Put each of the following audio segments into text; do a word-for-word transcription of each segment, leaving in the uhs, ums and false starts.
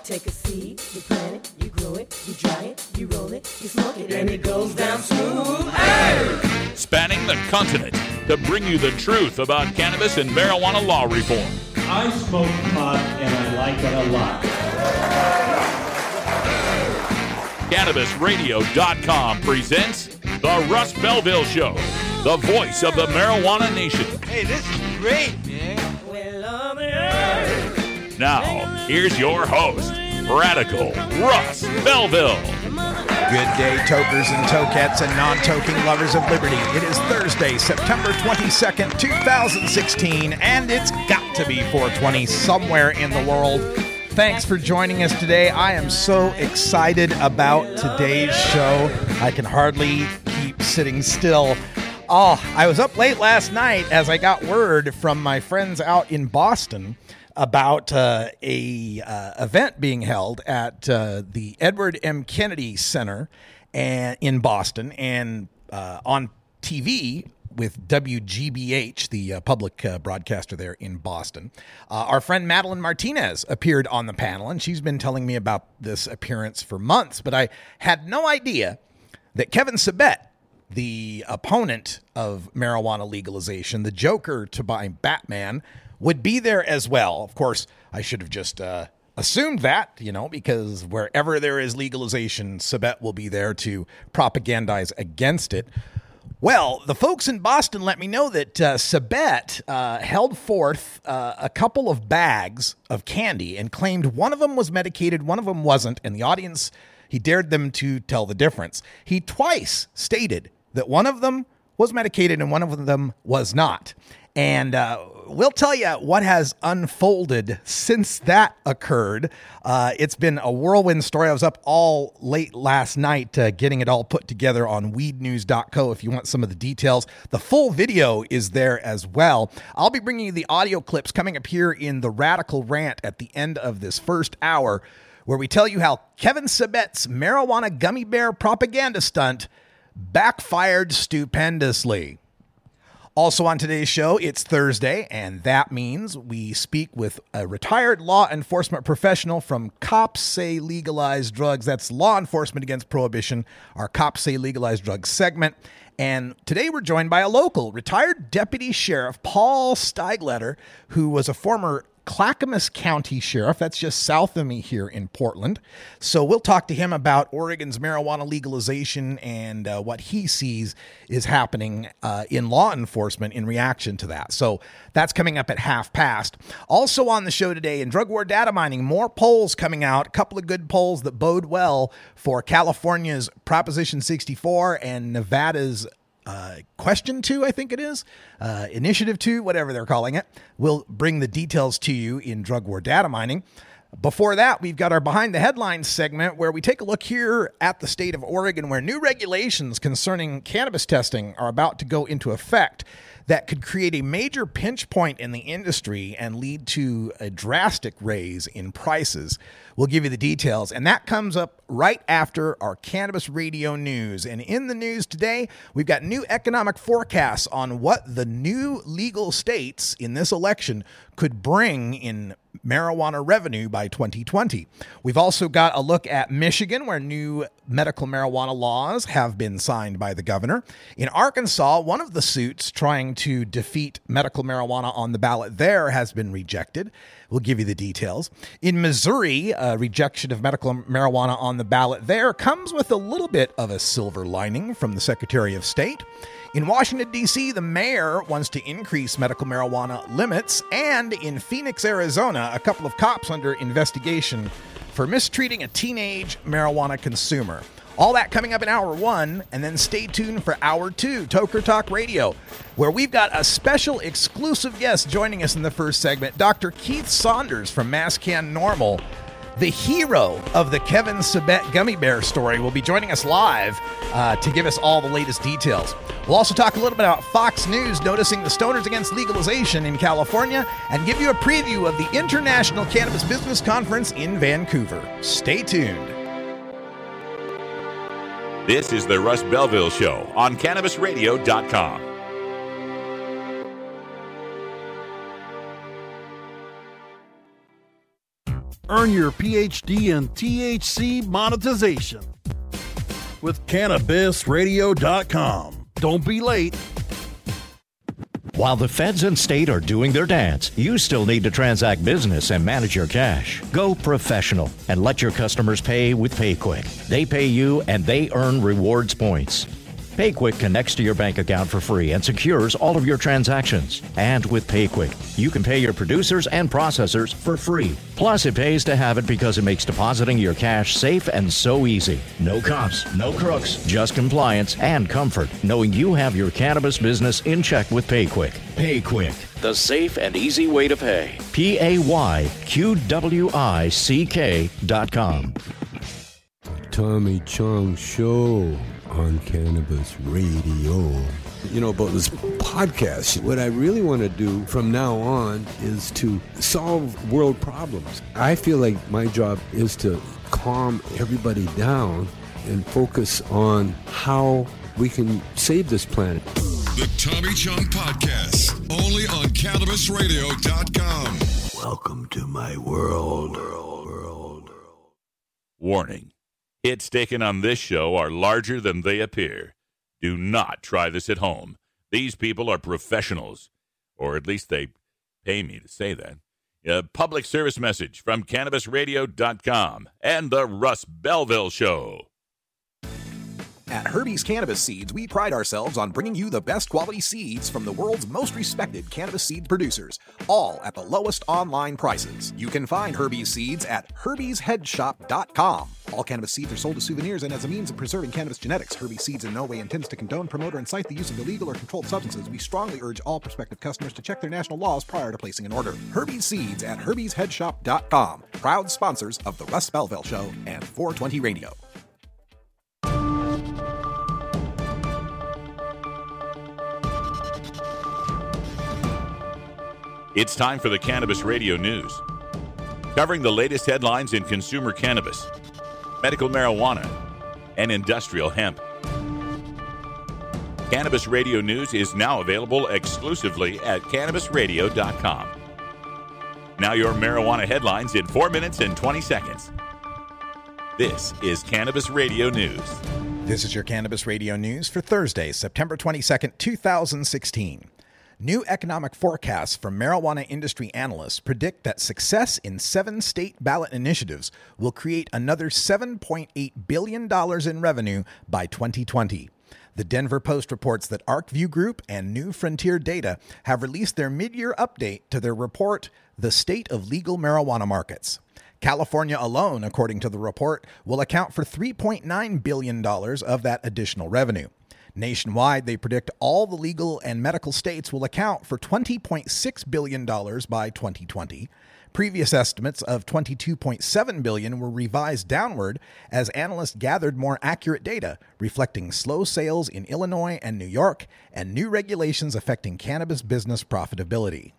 take a seed, you plant it, you grow it, you dry it, you roll it, you smoke it, and it goes down smooth. Hey! Spanning the continent to bring you the truth about cannabis and marijuana law reform. I smoke pot and I like it a lot. Cannabis Radio dot com presents The Russ Belville Show, the voice of the marijuana nation. Hey, this is great, man. Now, here's your host, Radical Russ Belville. Good day, tokers and tokettes and non-toking lovers of liberty. It is Thursday, September twenty-second, twenty sixteen, and it's got to be four twenty somewhere in the world. Thanks for joining us today. I am so excited about today's show. I can hardly keep sitting still. Oh, I was up late last night as I got word from my friends out in Boston about uh, a uh, event being held at uh, the Edward M. Kennedy Center and, in Boston, and uh, on T V with W G B H, the uh, public uh, broadcaster there in Boston. Uh, our friend Madeline Martinez appeared on the panel, and she's been telling me about this appearance for months, but I had no idea that Kevin Sabet, the opponent of marijuana legalization, the Joker to buy Batman, would be there as well. Of course, I should have just uh, assumed that, you know, because wherever there is legalization, Sabet will be there to propagandize against it. Well, the folks in Boston let me know that uh, Sabet uh, held forth uh, a couple of bags of candy and claimed one of them was medicated, one of them wasn't, and the audience, he dared them to tell the difference. He twice stated that one of them was medicated and one of them was not. And uh, we'll tell you what has unfolded since that occurred. Uh, it's been a whirlwind story. I was up all late last night uh, getting it all put together on weed news dot co if you want some of the details. The full video is there as well. I'll be bringing you the audio clips coming up here in the Radical Rant at the end of this first hour, where we tell you how Kevin Sabet's marijuana gummy bear propaganda stunt backfired stupendously. Also on today's show, it's Thursday, and that means we speak with a retired law enforcement professional from Cops Say Legalize Drugs. That's Law Enforcement Against Prohibition, our Cops Say Legalize Drugs segment. And today we're joined by a local, retired Deputy Sheriff Paul Steigletter, who was a former Clackamas County Sheriff. That's just south of me here in Portland. So we'll talk to him about Oregon's marijuana legalization and uh, what he sees is happening uh, in law enforcement in reaction to that. So that's coming up at half past. Also on the show today in Drug War Data Mining, more polls coming out, a couple of good polls that bode well for California's Proposition sixty-four and Nevada's Uh, question two, I think it is, uh, initiative two, whatever they're calling it. We'll bring the details to you in Drug War Data Mining. Before that, we've got our Behind the Headlines segment where we take a look here at the state of Oregon, where new regulations concerning cannabis testing are about to go into effect that could create a major pinch point in the industry and lead to a drastic raise in prices. We'll give you the details, and that comes up right after our Cannabis Radio News. And in the news today, we've got new economic forecasts on what the new legal states in this election could bring in marijuana revenue by twenty twenty. We've also got a look at Michigan, where new medical marijuana laws have been signed by the governor. In Arkansas, one of the suits trying to defeat medical marijuana on the ballot there has been rejected. We'll give you the details. In Missouri, a rejection of medical marijuana on the ballot there comes with a little bit of a silver lining from the Secretary of State. In Washington, D C, the mayor wants to increase medical marijuana limits. And in Phoenix, Arizona, a couple of cops under investigation for mistreating a teenage marijuana consumer. All that coming up in hour one, and then stay tuned for hour two, Toker Talk Radio, where we've got a special exclusive guest joining us in the first segment, Doctor Keith Saunders from MassCan NORML. The hero of the Kevin Sabet gummy bear story will be joining us live uh, to give us all the latest details. We'll also talk a little bit about Fox News noticing the Stoners Against Legalization in California and give you a preview of the International Cannabis Business Conference in Vancouver. Stay tuned. This is the Russ Belville Show on Cannabis Radio dot com. Earn your P H D in T H C monetization with Cannabis Radio dot com. Don't be late. While the feds and state are doing their dance, you still need to transact business and manage your cash. Go professional and let your customers pay with PayQuick. They pay you and they earn rewards points. PayQuick connects to your bank account for free and secures all of your transactions. And with PayQuick, you can pay your producers and processors for free. Plus, it pays to have it because it makes depositing your cash safe and so easy. No cops, no crooks, just compliance and comfort, knowing you have your cannabis business in check with PayQuick. PayQuick, the safe and easy way to pay. P A Y Q W I C K dot com. Tommy Chong Show on Cannabis Radio. You know, about this podcast, what I really want to do from now on is to solve world problems. I feel like my job is to calm everybody down and focus on how we can save this planet. The Tommy Chong Podcast, only on Cannabis Radio dot com. Welcome to my world. Warning. Hits taken on this show are larger than they appear. Do not try this at home. These people are professionals, or at least they pay me to say that. A public service message from Cannabis Radio dot com and the Russ Belville Show. At Herbie's Cannabis Seeds, we pride ourselves on bringing you the best quality seeds from the world's most respected cannabis seed producers, all at the lowest online prices. You can find Herbie's Seeds at herbies head shop dot com. All cannabis seeds are sold as souvenirs and as a means of preserving cannabis genetics. Herbie's Seeds in no way intends to condone, promote, or incite the use of illegal or controlled substances. We strongly urge all prospective customers to check their national laws prior to placing an order. Herbie's Seeds at herbies head shop dot com. Proud sponsors of the Russ Belville Show and four twenty Radio. It's time for the Cannabis Radio News, covering the latest headlines in consumer cannabis, medical marijuana, and industrial hemp. Cannabis Radio News is now available exclusively at Cannabis Radio dot com. Now your marijuana headlines in four minutes and twenty seconds. This is Cannabis Radio News. This is your Cannabis Radio News for Thursday, September twenty-second, two thousand sixteen. New economic forecasts from marijuana industry analysts predict that success in seven state ballot initiatives will create another seven point eight billion dollars in revenue by twenty twenty. The Denver Post reports that ArcView Group and New Frontier Data have released their mid-year update to their report, The State of Legal Marijuana Markets. California alone, according to the report, will account for three point nine billion dollars of that additional revenue. Nationwide, they predict all the legal and medical states will account for twenty point six billion dollars by twenty twenty. Previous estimates of twenty-two point seven billion dollars were revised downward as analysts gathered more accurate data, reflecting slow sales in Illinois and New York and new regulations affecting cannabis business profitability.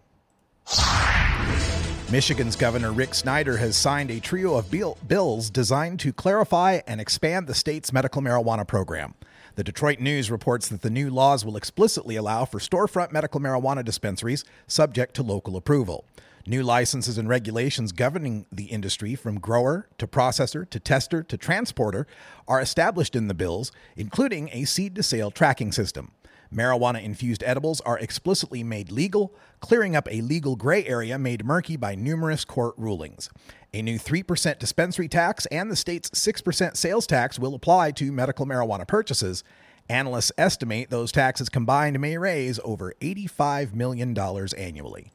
Michigan's Governor Rick Snyder has signed a trio of bill- bills designed to clarify and expand the state's medical marijuana program. The Detroit News reports that the new laws will explicitly allow for storefront medical marijuana dispensaries subject to local approval. New licenses and regulations governing the industry from grower to processor to tester to transporter are established in the bills, including a seed-to-sale tracking system. Marijuana-infused edibles are explicitly made legal, clearing up a legal gray area made murky by numerous court rulings. A new three percent dispensary tax and the state's six percent sales tax will apply to medical marijuana purchases. Analysts estimate those taxes combined may raise over eighty-five million dollars annually.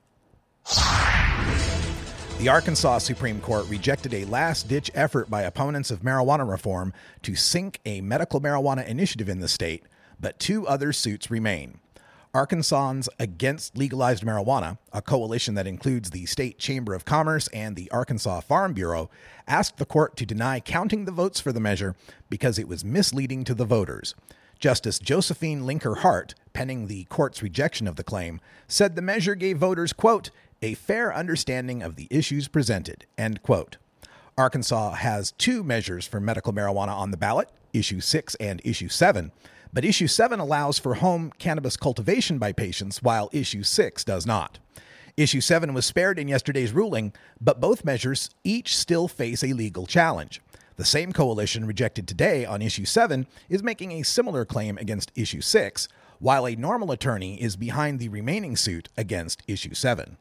The Arkansas Supreme Court rejected a last-ditch effort by opponents of marijuana reform to sink a medical marijuana initiative in the state, but two other suits remain. Arkansans Against Legalized Marijuana, a coalition that includes the State Chamber of Commerce and the Arkansas Farm Bureau, asked the court to deny counting the votes for the measure because it was misleading to the voters. Justice Josephine Linker Hart, penning the court's rejection of the claim, said the measure gave voters, quote, a fair understanding of the issues presented, end quote. Arkansas has two measures for medical marijuana on the ballot, Issue six and Issue seven, but Issue seven allows for home cannabis cultivation by patients, while Issue six does not. Issue seven was spared in yesterday's ruling, but both measures each still face a legal challenge. The same coalition rejected today on Issue seven is making a similar claim against Issue six, while a normal attorney is behind the remaining suit against Issue seven.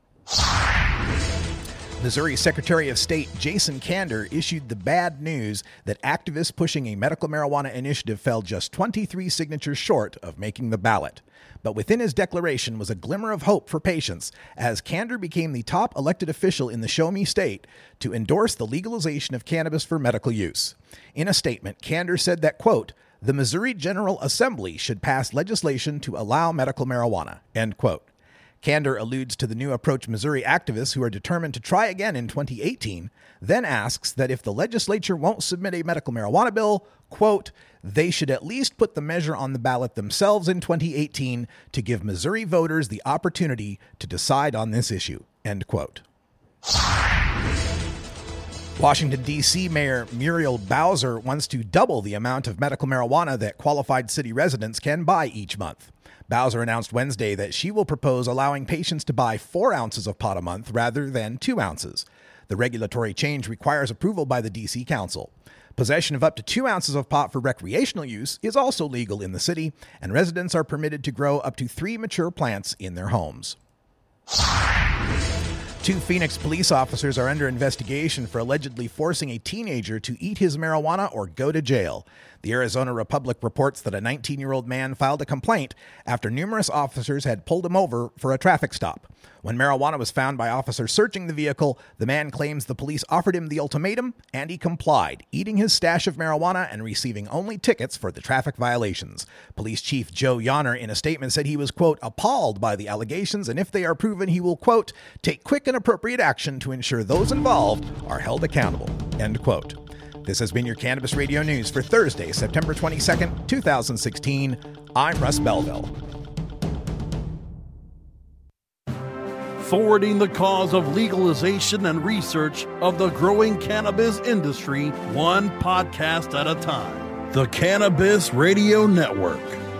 Missouri Secretary of State Jason Kander issued the bad news that activists pushing a medical marijuana initiative fell just twenty-three signatures short of making the ballot. But within his declaration was a glimmer of hope for patients, as Kander became the top elected official in the Show Me state to endorse the legalization of cannabis for medical use. In a statement, Kander said that, quote, "The Missouri General Assembly should pass legislation to allow medical marijuana," end quote. Kander alludes to the New Approach Missouri activists who are determined to try again in twenty eighteen, then asks that if the legislature won't submit a medical marijuana bill, quote, "they should at least put the measure on the ballot themselves in twenty eighteen to give Missouri voters the opportunity to decide on this issue," end quote. Washington, D C Mayor Muriel Bowser wants to double the amount of medical marijuana that qualified city residents can buy each month. Bowser announced Wednesday that she will propose allowing patients to buy four ounces of pot a month rather than two ounces. The regulatory change requires approval by the D C Council. Possession of up to two ounces of pot for recreational use is also legal in the city, and residents are permitted to grow up to three mature plants in their homes. Two Phoenix police officers are under investigation for allegedly forcing a teenager to eat his marijuana or go to jail. The Arizona Republic reports that a nineteen-year-old man filed a complaint after numerous officers had pulled him over for a traffic stop. When marijuana was found by officers searching the vehicle, the man claims the police offered him the ultimatum, and he complied, eating his stash of marijuana and receiving only tickets for the traffic violations. Police Chief Joe Yonner, in a statement, said he was, quote, "appalled by the allegations, and if they are proven, he will, quote, take quick and appropriate action to ensure those involved are held accountable," end quote. This has been your Cannabis Radio News for Thursday, September twenty-second, twenty sixteen. I'm Russ Belville. Forwarding the cause of legalization and research of the growing cannabis industry, one podcast at a time. The Cannabis Radio Network.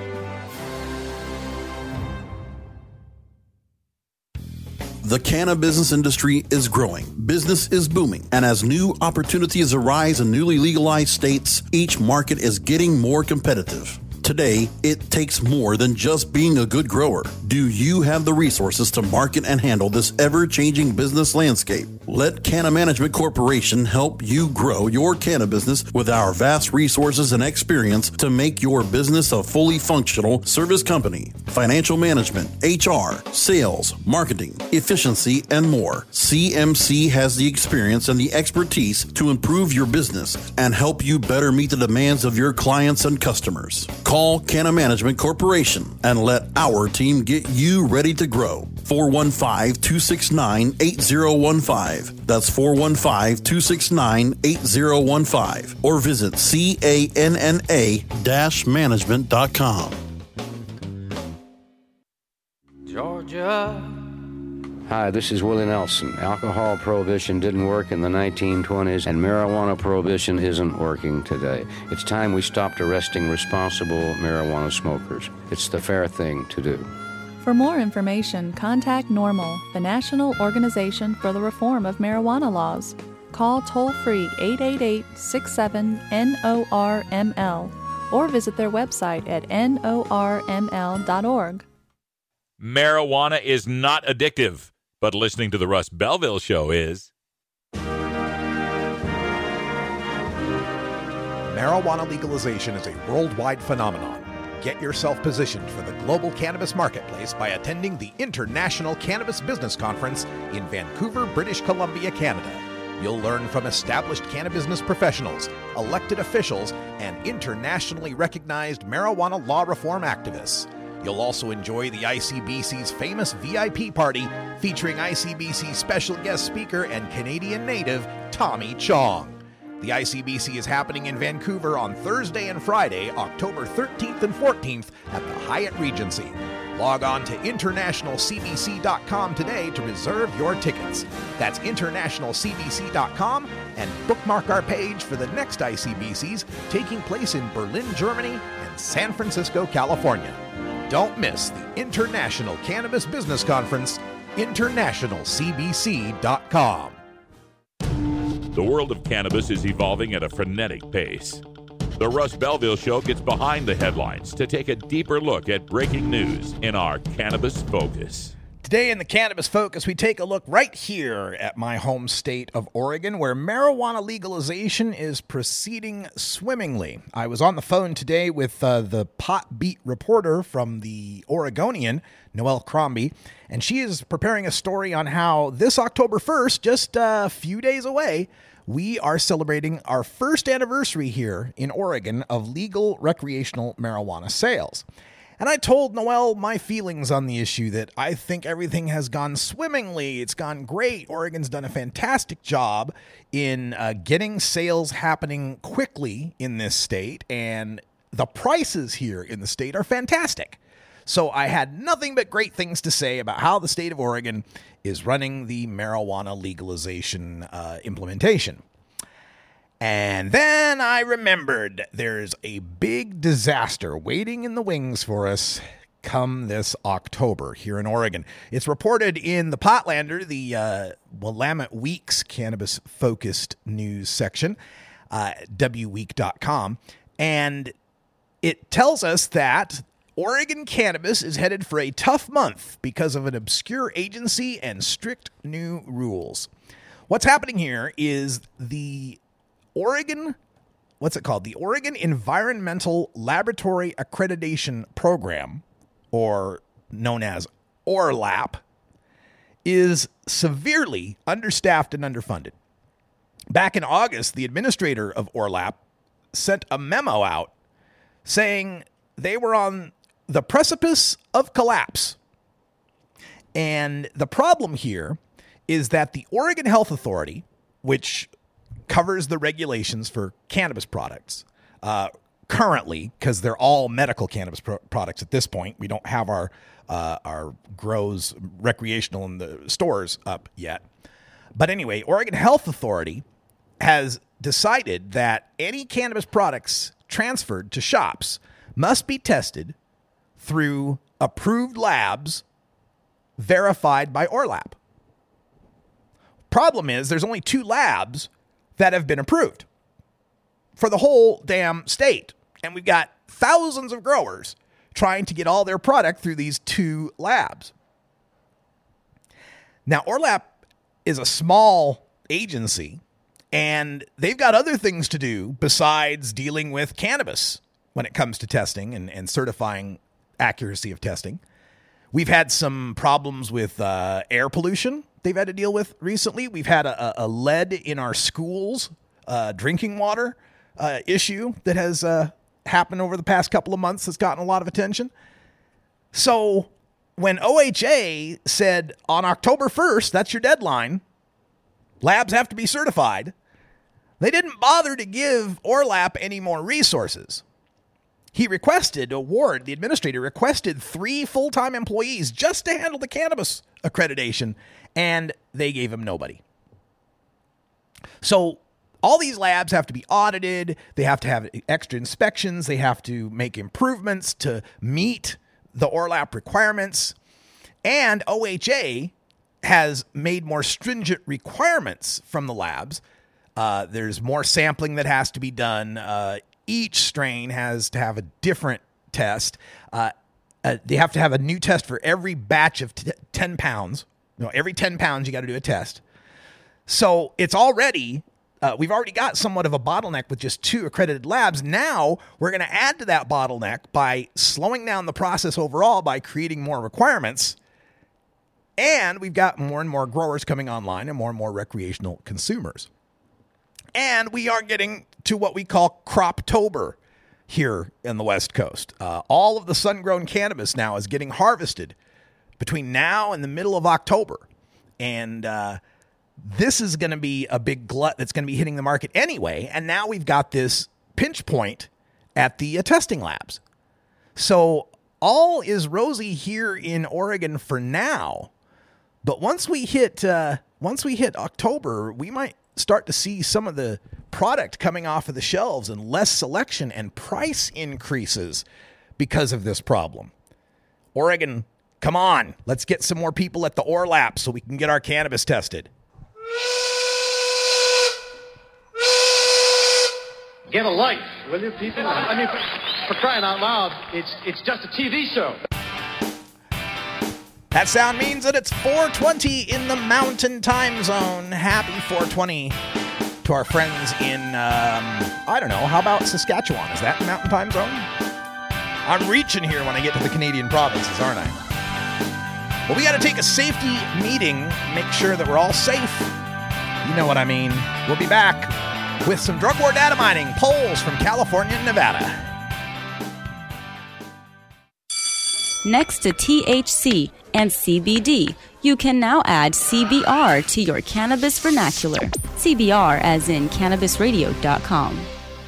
The cannabis industry is growing, business is booming, and as new opportunities arise in newly legalized states, each market is getting more competitive. Today, it takes more than just being a good grower. Do you have the resources to market and handle this ever-changing business landscape? Let Canna Management Corporation help you grow your canna business with our vast resources and experience to make your business a fully functional service company. Financial management, H R, sales, marketing, efficiency, and more. C M C has the experience and the expertise to improve your business and help you better meet the demands of your clients and customers. Call Canna Management Corporation and let our team get you ready to grow. four one five, two six nine, eight zero one five. That's four one five, two six nine, eight zero one five. Or visit canna dash management dot com. Georgia. Hi, this is Willie Nelson. Alcohol prohibition didn't work in the nineteen twenties, and marijuana prohibition isn't working today. It's time we stopped arresting responsible marijuana smokers. It's the fair thing to do. For more information, contact NORML, the National Organization for the Reform of Marijuana Laws. Call toll-free eight eight eight, six seven, N O R M L or visit their website at N O R M L dot org. Marijuana is not addictive, but listening to the Russ Belville Show is. Marijuana legalization is a worldwide phenomenon. Get yourself positioned for the global cannabis marketplace by attending the International Cannabis Business Conference in Vancouver, British Columbia, Canada. You'll learn from established cannabis professionals, elected officials, and internationally recognized marijuana law reform activists. You'll also enjoy the I C B C's famous V I P party featuring I C B C special guest speaker and Canadian native Tommy Chong. The I C B C is happening in Vancouver on Thursday and Friday, October thirteenth and fourteenth at the Hyatt Regency. Log on to international c b c dot com today to reserve your tickets. That's international c b c dot com and bookmark our page for the next I C B Cs taking place in Berlin, Germany and San Francisco, California. Don't miss the International Cannabis Business Conference international c b c dot com. The world of cannabis is evolving at a frenetic pace. The Russ Belville Show gets behind the headlines to take a deeper look at breaking news in our Cannabis Focus. Today in the Cannabis Focus, we take a look right here at my home state of Oregon, where marijuana legalization is proceeding swimmingly. I was on the phone today with uh, the Pot Beat reporter from the Oregonian, Noelle Crombie, and she is preparing a story on how this October first, just a few days away, we are celebrating our first anniversary here in Oregon of legal recreational marijuana sales. And I told Noelle my feelings on the issue, that I think everything has gone swimmingly. It's gone great. Oregon's done a fantastic job in uh, getting sales happening quickly in this state, and the prices here in the state are fantastic. So I had nothing but great things to say about how the state of Oregon is running the marijuana legalization uh, implementation. And then I remembered there's a big disaster waiting in the wings for us come this October here in Oregon. It's reported in the Potlander, the uh, Willamette Week's cannabis-focused news section, uh, w week dot com, and it tells us that Oregon cannabis is headed for a tough month because of an obscure agency and strict new rules. What's happening here is the Oregon, what's it called? The Oregon Environmental Laboratory Accreditation Program, or known as O R L A P, is severely understaffed and underfunded. Back in August, the administrator of O R L A P sent a memo out saying they were on the precipice of collapse. And the problem here is that the Oregon Health Authority, which covers the regulations for cannabis products uh, currently, because they're all medical cannabis pro- products at this point. We don't have our uh, our grows recreational in the stores up yet. But anyway, Oregon Health Authority has decided that any cannabis products transferred to shops must be tested through approved labs verified by O R L A P. Problem is, there's only two labs that have been approved for the whole damn state. And we've got thousands of growers trying to get all their product through these two labs. Now, O R L A P is a small agency, and they've got other things to do besides dealing with cannabis when it comes to testing and, and certifying accuracy of testing. We've had some problems with uh, air pollution they've had to deal with recently. We've had a, a lead in our schools, uh, drinking water uh, issue that has uh, happened over the past couple of months that's gotten a lot of attention. So when O H A said on October first, that's your deadline, labs have to be certified, they didn't bother to give O R L A P any more resources. He requested, a ward, the administrator requested three full-time employees just to handle the cannabis accreditation, and they gave him nobody. So all these labs have to be audited. They have to have extra inspections. They have to make improvements to meet the O R L A P requirements. And O H A has made more stringent requirements from the labs. Uh, there's more sampling that has to be done. Uh, each strain has to have a different test. Uh, uh, they have to have a new test for every batch of t- ten pounds. You know, every ten pounds, you got to do a test. So it's already, uh, we've already got somewhat of a bottleneck with just two accredited labs. Now we're going to add to that bottleneck by slowing down the process overall by creating more requirements. And we've got more and more growers coming online and more and more recreational consumers. And we are getting to what we call Croptober here in the West Coast. Uh, all of the sun-grown cannabis now is getting harvested between now and the middle of October. And uh, this is going to be a big glut that's going to be hitting the market anyway. And now we've got this pinch point at the uh, testing labs. So all is rosy here in Oregon for now. But once we hit uh, once we hit October, we might start to see some of the product coming off of the shelves and less selection and price increases because of this problem. Oregon Come on, let's get some more people at the O R Lap so we can get our cannabis tested. Get a life, will you, people? I mean, for, for crying out loud, it's it's just a T V show. That sound means that it's four twenty in the Mountain Time Zone. Happy four twenty to our friends in, um, I don't know, how about Saskatchewan? Is that Mountain Time Zone? I'm reaching here when I get to the Canadian provinces, aren't I? Well, we got to take a safety meeting, make sure that we're all safe. You know what I mean. We'll be back with some drug war data mining polls from California and Nevada. Next to T H C and C B D, you can now add C B R to your cannabis vernacular. C B R as in cannabis radio dot com.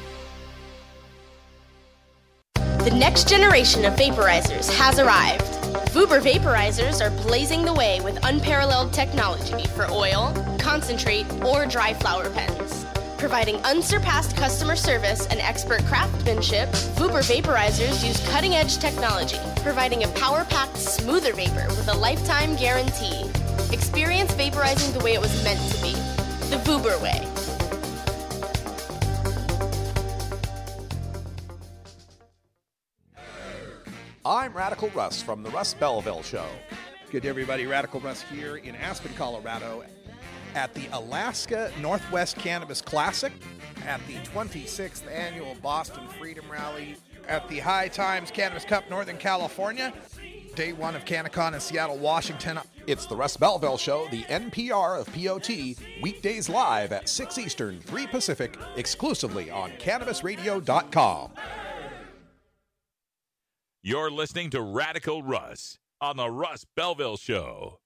The next generation of vaporizers has arrived. Vuber vaporizers are blazing the way with unparalleled technology for oil, concentrate, or dry flower pens. Providing unsurpassed customer service and expert craftsmanship, Vuber vaporizers use cutting-edge technology, providing a power-packed, smoother vapor with a lifetime guarantee. Experience vaporizing the way it was meant to be, the Vuber way. I'm Radical Russ from the Russ Belville Show. Good day, everybody. Radical Russ here in Aspen, Colorado, at the Alaska Northwest Cannabis Classic, at the twenty-sixth Annual Boston Freedom Rally, at the High Times Cannabis Cup, Northern California, day one of CannaCon in Seattle, Washington. It's the Russ Belville Show, the N P R of P O T, weekdays live at six Eastern, three Pacific, exclusively on cannabis radio dot com. You're listening to Radical Russ on the Russ Belville Show.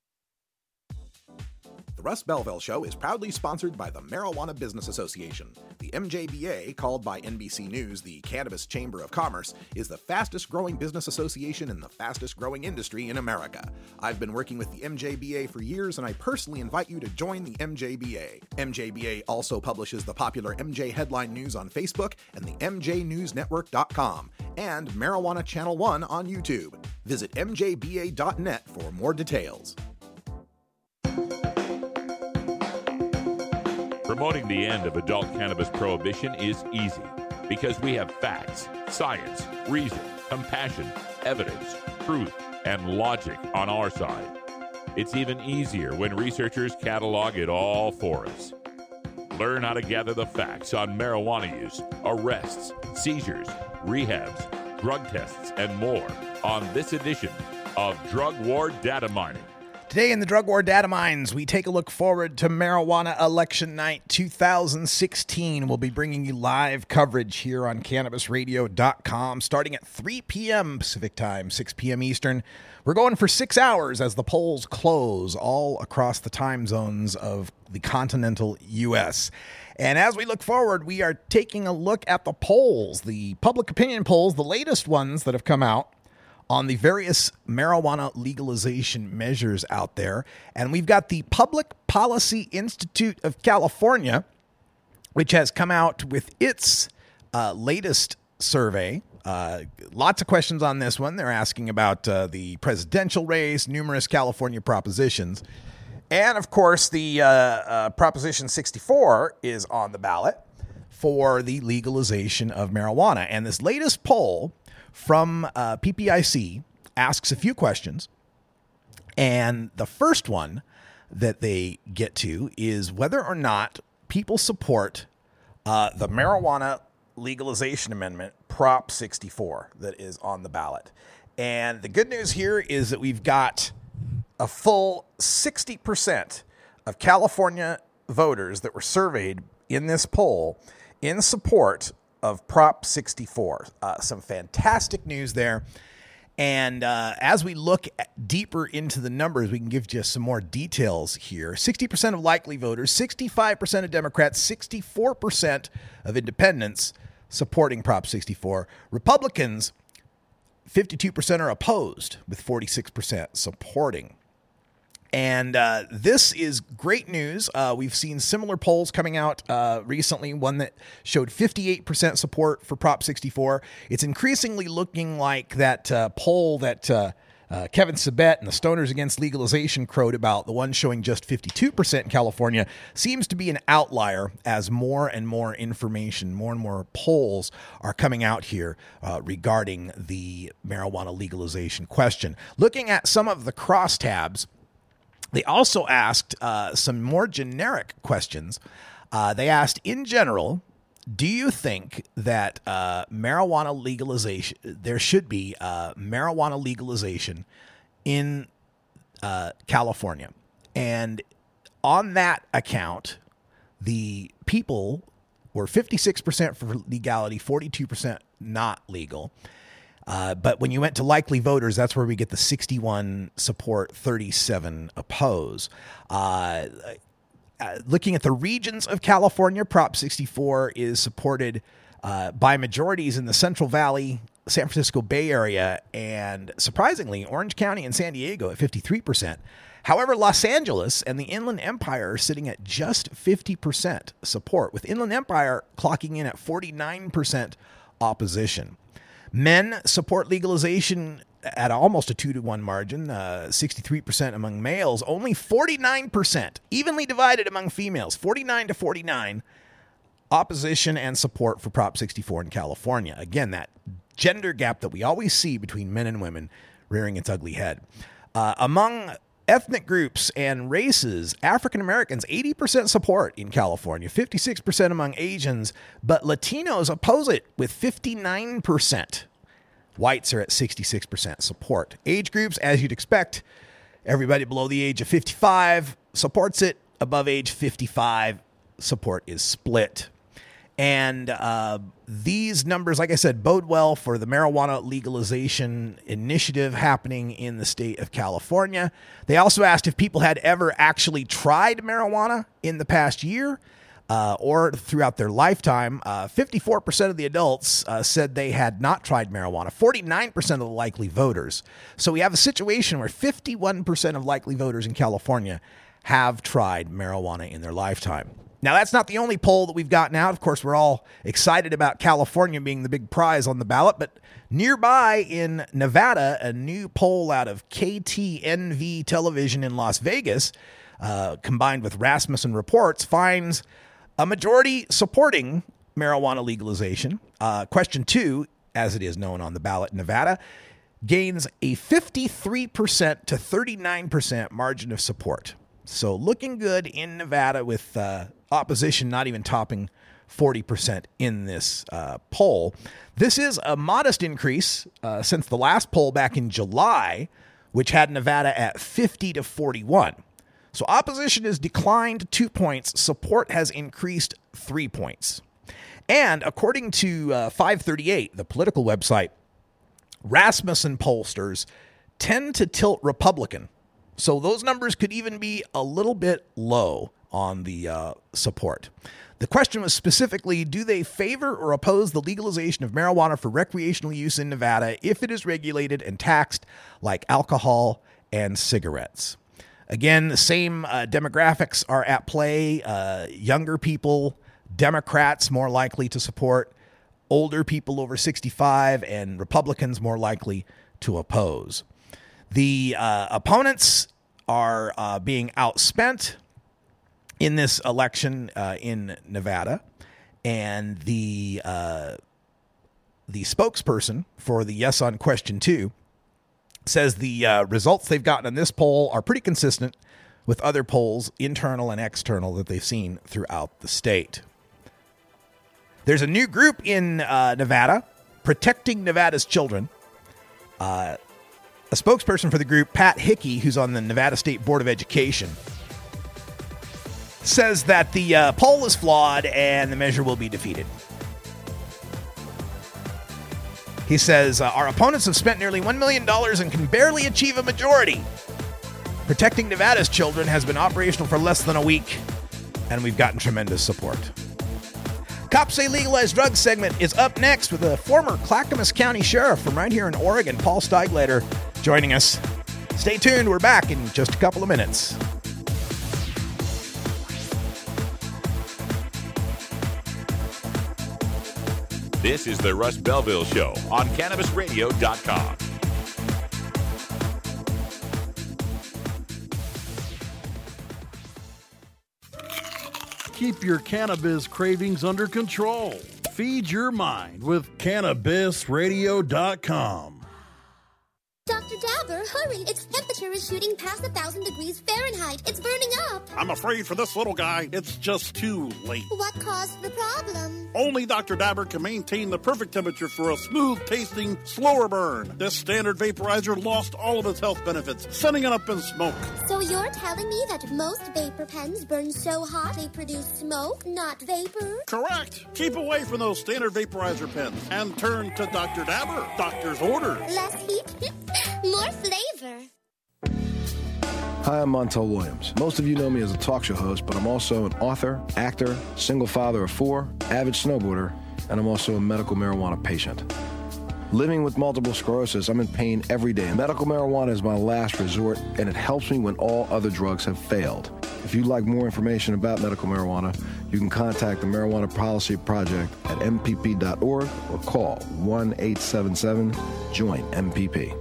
The Russ Belville Show is proudly sponsored by the Marijuana Business Association. The M J B A, called by N B C News the Cannabis Chamber of Commerce, is the fastest growing business association in the fastest growing industry in America. I've been working with the M J B A for years, and I personally invite you to join the M J B A. M J B A also publishes the popular M J Headline News on Facebook and the M J News Network dot com and Marijuana Channel one on YouTube. Visit M J B A dot net for more details. Promoting the end of adult cannabis prohibition is easy because we have facts, science, reason, compassion, evidence, truth, and logic on our side. It's even easier when researchers catalog it all for us. Learn how to gather the facts on marijuana use, arrests, seizures, rehabs, drug tests, and more on this edition of Drug War Data Mining. Today in the Drug War Data Mines, we take a look forward to Marijuana Election Night two thousand sixteen. We'll be bringing you live coverage here on cannabis radio dot com starting at three p.m. Pacific Time, six p.m. Eastern. We're going for six hours as the polls close all across the time zones of the continental U S. And as we look forward, we are taking a look at the polls, the public opinion polls, the latest ones that have come out on the various marijuana legalization measures out there. And we've got the Public Policy Institute of California, which has come out with its uh, latest survey. Uh, lots of questions on this one. They're asking about uh, the presidential race, numerous California propositions. And, of course, the uh, uh, Proposition sixty-four is on the ballot for the legalization of marijuana. And this latest poll from uh, P P I C asks a few questions, and the first one that they get to is whether or not people support uh, the marijuana legalization amendment, Prop sixty-four, that is on the ballot. And the good news here is that we've got a full sixty percent of California voters that were surveyed in this poll in support of Prop sixty-four. Uh, some fantastic news there. And uh, as we look at deeper into the numbers, we can give you some more details here. sixty percent of likely voters, sixty-five percent of Democrats, sixty-four percent of independents supporting Prop sixty-four. Republicans, fifty-two percent are opposed, with forty-six percent supporting. And uh, this is great news. Uh, we've seen similar polls coming out uh, recently, one that showed fifty-eight percent support for Prop sixty-four. It's increasingly looking like that uh, poll that uh, Uh, Kevin Sabet and the Stoners Against Legalization crowed about the one showing just fifty-two percent in California seems to be an outlier as more and more information, more and more polls are coming out here uh, regarding the marijuana legalization question. Looking at some of the crosstabs, they also asked uh, some more generic questions. Uh, they asked, in general, do you think that uh, marijuana legalization, there should be uh, marijuana legalization in uh, California? And on that account, the people were fifty-six percent for legality, forty-two percent not legal. Uh, but when you went to likely voters, that's where we get the sixty-one support, thirty-seven oppose. Uh, Uh, looking at the regions of California, Prop sixty-four is supported uh, by majorities in the Central Valley, San Francisco Bay Area, and surprisingly, Orange County and San Diego at fifty-three percent. However, Los Angeles and the Inland Empire are sitting at just fifty percent support, with Inland Empire clocking in at forty-nine percent opposition. Men support legalization at almost a two to one margin, uh, sixty-three percent among males, only forty-nine percent, evenly divided among females, forty-nine to forty-nine, opposition and support for Prop sixty-four in California. Again, that gender gap that we always see between men and women rearing its ugly head. Uh, among ethnic groups and races, African Americans, eighty percent support in California, fifty-six percent among Asians, but Latinos oppose it with fifty-nine percent. Whites are at sixty-six percent support. Age groups, as you'd expect, everybody below the age of fifty-five supports it. Above age fifty-five, support is split. And uh, these numbers, like I said, bode well for the marijuana legalization initiative happening in the state of California. They also asked if people had ever actually tried marijuana in the past year. Uh, or throughout their lifetime. uh, fifty-four percent of the adults uh, said they had not tried marijuana, forty-nine percent of the likely voters. So we have a situation where fifty-one percent of likely voters in California have tried marijuana in their lifetime. Now, that's not the only poll that we've got now. Of course, we're all excited about California being the big prize on the ballot, but nearby in Nevada, a new poll out of K T N V television in Las Vegas, uh, combined with Rasmussen Reports, finds a majority supporting marijuana legalization. Uh, question two, as it is known on the ballot in Nevada, gains a fifty-three percent to thirty-nine percent margin of support. So looking good in Nevada with uh, opposition not even topping forty percent in this uh, poll. This is a modest increase uh, since the last poll back in July, which had Nevada at fifty to forty-one. So opposition has declined two points. Support has increased three points. And according to uh, five thirty-eight, the political website, Rasmussen pollsters tend to tilt Republican. So those numbers could even be a little bit low on the uh, support. The question was specifically, do they favor or oppose the legalization of marijuana for recreational use in Nevada if it is regulated and taxed like alcohol and cigarettes? Again, the same uh, demographics are at play. Uh, younger people, Democrats more likely to support, older people over sixty-five, and Republicans more likely to oppose. The uh, opponents are uh, being outspent in this election uh, in Nevada, and the uh, the spokesperson for the Yes on Question two says the uh, results they've gotten in this poll are pretty consistent with other polls, internal and external, that they've seen throughout the state. There's a new group in uh, Nevada, Protecting Nevada's Children. Uh, a spokesperson for the group, Pat Hickey, who's on the Nevada State Board of Education, says that the uh, poll is flawed and the measure will be defeated. He says, uh, our opponents have spent nearly one million dollars and can barely achieve a majority. Protecting Nevada's Children has been operational for less than a week, and we've gotten tremendous support. Cops Say Legalized Drugs segment is up next with a former Clackamas County Sheriff from right here in Oregon, Paul Steiglater, joining us. Stay tuned. We're back in just a couple of minutes. This is the Russ Belville Show on Cannabis Radio dot com. Keep your cannabis cravings under control. Feed your mind with Cannabis Radio dot com. Doctor Dabber, hurry! Its temperature is shooting past a thousand degrees Fahrenheit. It's burning up. I'm afraid for this little guy, it's just too late. What caused the problem? Only Doctor Dabber can maintain the perfect temperature for a smooth-tasting, slower burn. This standard vaporizer lost all of its health benefits, sending it up in smoke. So you're telling me that most vapor pens burn so hot they produce smoke, not vapor? Correct. Keep away from those standard vaporizer pens and turn to Doctor Dabber. Doctor's orders. Less heat, more flavor. Hi, I'm Montel Williams. Most of you know me as a talk show host, but I'm also an author, actor, single father of four, avid snowboarder, and I'm also a medical marijuana patient. Living with multiple sclerosis, I'm in pain every day. Medical marijuana is my last resort, and it helps me when all other drugs have failed. If you'd like more information about medical marijuana, you can contact the Marijuana Policy Project at M P P dot org or call one eight seven seven join M P P.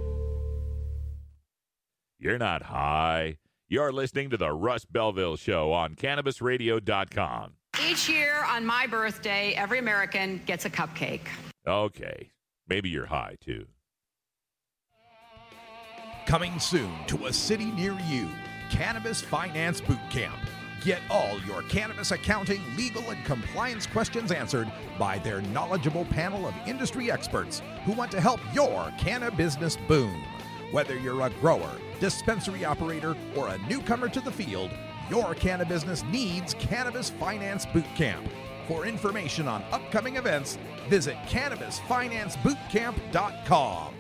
You're not high. You're listening to the Russ Belville Show on Cannabis Radio dot com. Each year on my birthday, every American gets a cupcake. Okay. Maybe you're high, too. Coming soon to a city near you, Cannabis Finance Boot Camp. Get all your cannabis accounting, legal, and compliance questions answered by their knowledgeable panel of industry experts who want to help your cannabis business boom. Whether you're a grower, dispensary operator, or a newcomer to the field, your cannabis business needs Cannabis Finance Boot Camp. For information on upcoming events, visit cannabis finance boot camp dot com.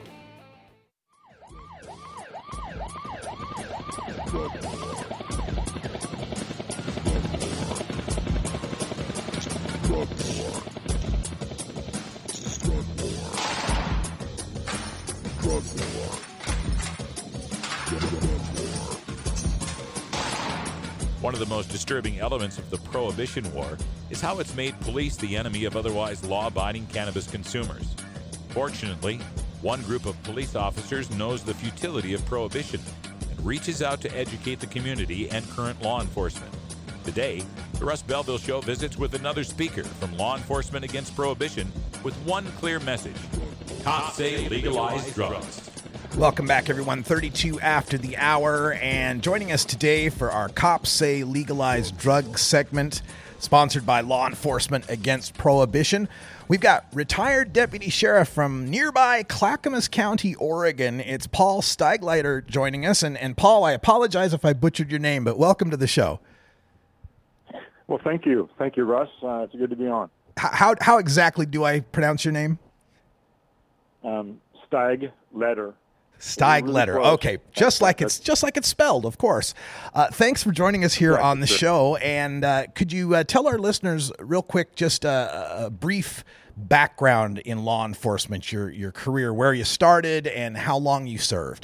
One of the most disturbing elements of the Prohibition War is how it's made police the enemy of otherwise law-abiding cannabis consumers. Fortunately, one group of police officers knows the futility of prohibition and reaches out to educate the community and current law enforcement. Today, the Russ Belville Show visits with another speaker from Law Enforcement Against Prohibition with one clear message: cops say legalize drugs. Welcome back, everyone. thirty-two after the hour, and joining us today for our Cops Say Legalized Drugs segment, sponsored by Law Enforcement Against Prohibition, we've got retired Deputy Sheriff from nearby Clackamas County, Oregon. It's Paul Steigleiter joining us. And, and Paul, I apologize if I butchered your name, but welcome to the show. Well, thank you. Thank you, Russ. Uh, it's good to be on. How, how exactly do I pronounce your name? Um, Steigleiter. Steigleiter. Really okay, just like it's just like it's spelled, of course. Uh, thanks for joining us here on the show. And uh, could you uh, tell our listeners real quick just a, a brief background in law enforcement, your your career, where you started, and how long you served?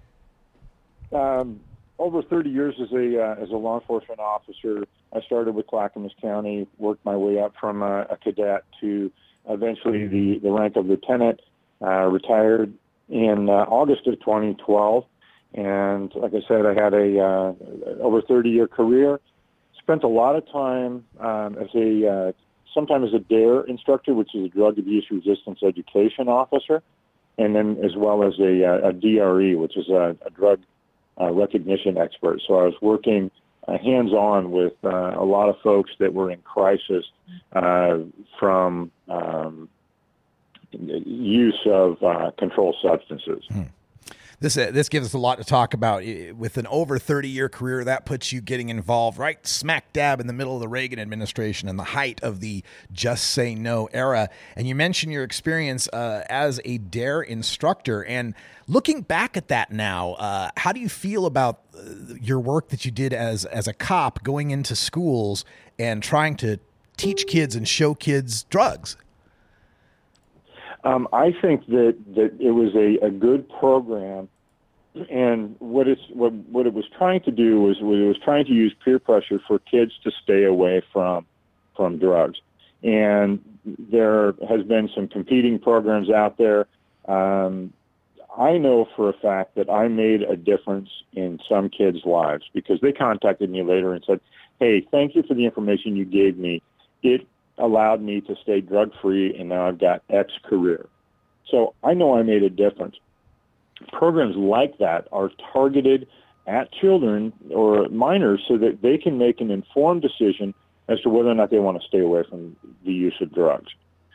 Um, over thirty years as a uh, as a law enforcement officer. I started with Clackamas County, worked my way up from a, a cadet to eventually the, the rank of lieutenant. Uh, retired in uh, August of twenty twelve, and like I said, I had a uh, over thirty-year career. Spent a lot of time um, as a uh, sometimes as a D A R E instructor, which is a drug abuse resistance education officer, and then as well as a, a D R E, which is a, a drug uh, recognition expert. So I was working uh, hands-on with uh, a lot of folks that were in crisis uh, from um, use of uh, controlled substances. Hmm. This uh, this gives us a lot to talk about. With an over thirty-year career, that puts you getting involved right smack dab in the middle of the Reagan administration and the height of the Just Say No era. And you mentioned your experience uh, as a D A R E instructor. And looking back at that now, uh, how do you feel about uh, your work that you did as as a cop going into schools and trying to teach kids and show kids drugs? Um, I think that, that it was a, a good program, and what it's what, what it was trying to do was, was it was trying to use peer pressure for kids to stay away from from drugs. And there has been some competing programs out there. Um, I know for a fact that I made a difference in some kids' lives because they contacted me later and said, hey, thank you for the information you gave me. It allowed me to stay drug-free, and now I've got X career. So I know I made a difference. Programs like that are targeted at children or minors so that they can make an informed decision as to whether or not they want to stay away from the use of drugs.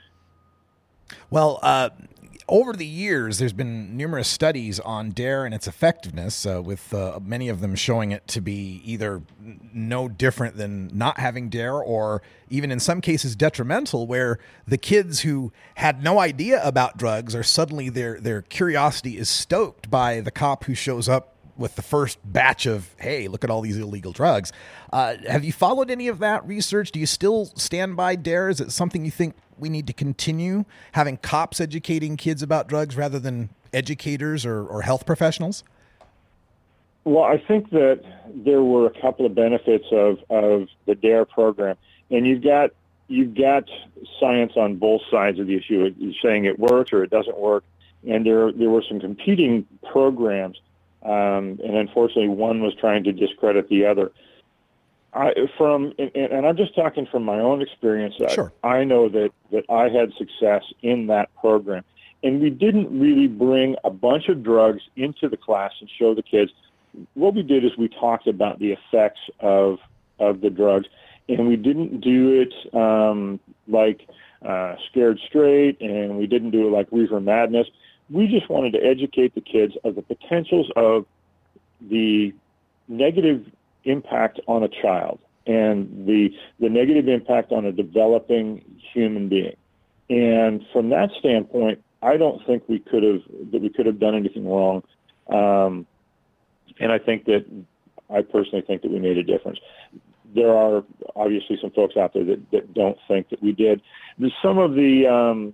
Well, uh, over the years, there's been numerous studies on DARE and its effectiveness, uh, with uh, many of them showing it to be either no different than not having DARE, or even in some cases detrimental, where the kids who had no idea about drugs are suddenly their their curiosity is stoked by the cop who shows up with the first batch of, hey, look at all these illegal drugs. Uh, have you followed any of that research? Do you still stand by DARE? Is it something you think we need to continue having cops educating kids about drugs rather than educators or, or health professionals? Well, I think that there were a couple of benefits of, of the DARE program, and you've got you've got science on both sides of the issue. You're saying it works or it doesn't work, and there there were some competing programs, um, and unfortunately, one was trying to discredit the other. I, from and, and I'm just talking from my own experience. Sure. I, I know that, that I had success in that program, and we didn't really bring a bunch of drugs into the class and show the kids. What we did is we talked about the effects of of the drugs, and we didn't do it um, like uh, Scared Straight, and we didn't do it like Reefer Madness. We just wanted to educate the kids of the potentials of the negative impact on a child and the the negative impact on a developing human being. And from that standpoint, I don't think we could have that we could have done anything wrong. Um, and I think that I personally think that we made a difference. There are obviously some folks out there that, that don't think that we did. There's some of the um,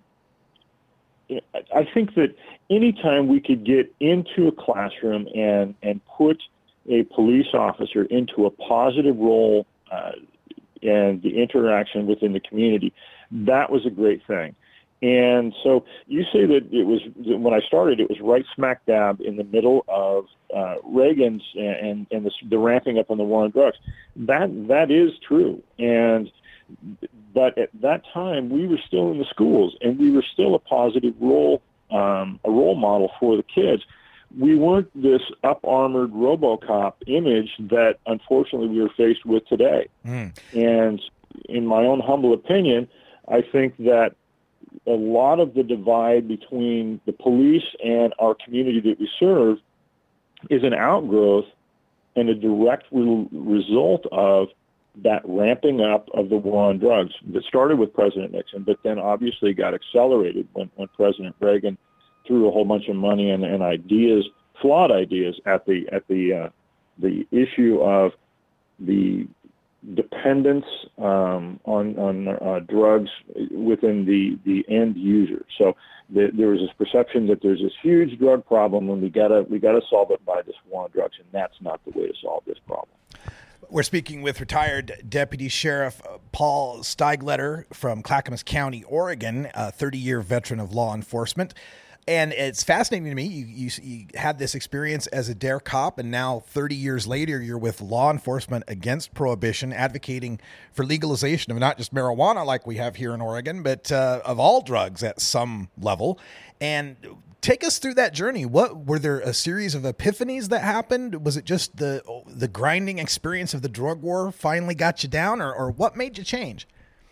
I think that anytime we could get into a classroom and and put a police officer into a positive role uh, and the interaction within the community, that was a great thing. And so you say that it was, when I started, it was right smack dab in the middle of uh, Reagan's and, and the, the ramping up on the war on drugs. That that is true. And but at that time, we were still in the schools, and we were still a positive role, um, a role model for the kids. We weren't this up-armored RoboCop image that, unfortunately, we are faced with today. Mm. And in my own humble opinion, I think that a lot of the divide between the police and our community that we serve is an outgrowth and a direct re- result of that ramping up of the war on drugs that started with President Nixon, but then obviously got accelerated when, when President Reagan threw a whole bunch of money and, and ideas, flawed ideas, at the at the uh, the issue of the dependence um, on on uh, drugs within the, the end user. So the, there was this perception that there's this huge drug problem, and we gotta we gotta solve it by this war on drugs, and that's not the way to solve this problem. We're speaking with retired Deputy Sheriff Paul Steigletter from Clackamas County, Oregon, a thirty-year veteran of law enforcement. And it's fascinating to me. You, you you had this experience as a DARE cop, and now thirty years later, you're with law enforcement against prohibition, advocating for legalization of not just marijuana like we have here in Oregon, but uh, of all drugs at some level. And take us through that journey. What were there a series of epiphanies that happened? Was it just the the grinding experience of the drug war finally got you down, or, or what made you change?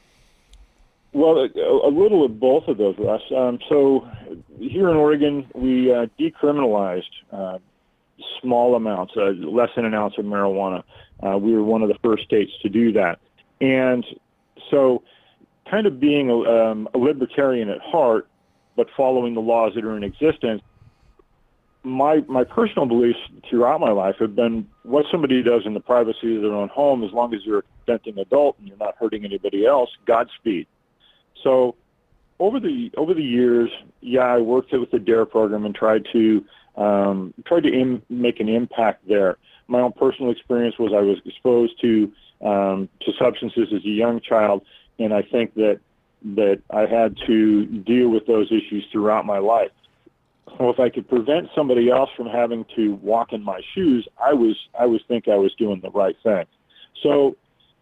Well, a, a little of both of those, Russ. Um, so here in Oregon, we uh, decriminalized uh, small amounts, uh, less than an ounce of marijuana. Uh, we were one of the first states to do that. And so kind of being a, um, a libertarian at heart, but following the laws that are in existence, my my personal beliefs throughout my life have been what somebody does in the privacy of their own home, as long as you're a consenting adult and you're not hurting anybody else, Godspeed. So over the over the years, yeah, I worked with the DARE program and tried to um, tried to im- make an impact there. My own personal experience was I was exposed to um, to substances as a young child, and I think that that I had to deal with those issues throughout my life. Well, if I could prevent somebody else from having to walk in my shoes, I was I was think I was doing the right thing. So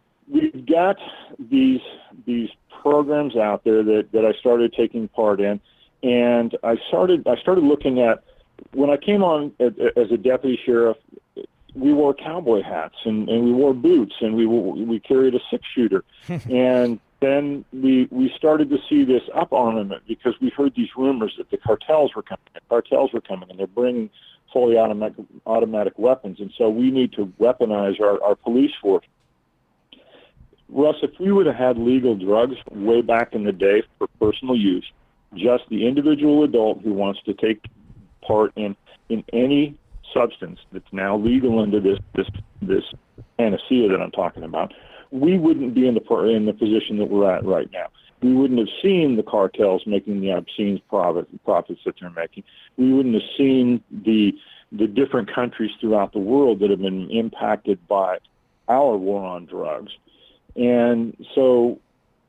got these these programs out there that, that I started taking part in, and I started I started looking at, when I came on as a deputy sheriff, we wore cowboy hats and, and we wore boots and we we carried a six shooter, and then we we started to see this up armament because we heard these rumors that the cartels were coming. Cartels were coming, and they're bringing fully automatic automatic weapons, and so we need to weaponize our, our police force. Russ, if we would have had legal drugs way back in the day for personal use, just the individual adult who wants to take part in, in any substance that's now legal under this this this panacea that I'm talking about, we wouldn't be in the in the position that we're at right now. We wouldn't have seen the cartels making the obscene profit, profits that they're making. We wouldn't have seen the the different countries throughout the world that have been impacted by our war on drugs. And so